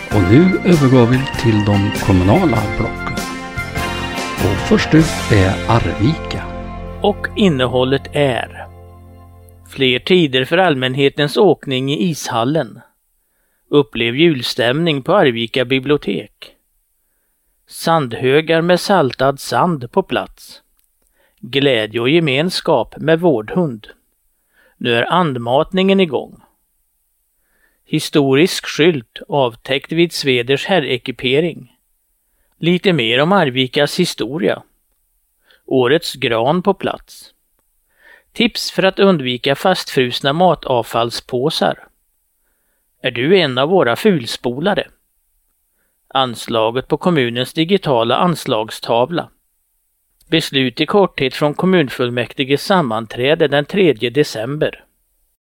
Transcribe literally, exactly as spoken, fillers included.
Och nu övergår vi till de kommunala blocken. Och först ut är Arvika. Och innehållet är: fler tider för allmänhetens åkning i ishallen. Upplev julstämning på Arvika bibliotek. Sandhögar med saltad sand på plats. Glädje och gemenskap med vårdhund. Nu är andmatningen igång. Historisk skylt avtäckt vid Sveders herrekipering. Lite mer om Arvikas historia. Årets gran på plats. Tips för att undvika fastfrusna matavfallspåsar. Är du en av våra fulspolare? Anslaget på kommunens digitala anslagstavla. Beslut i korthet från kommunfullmäktiges sammanträde den tredje december.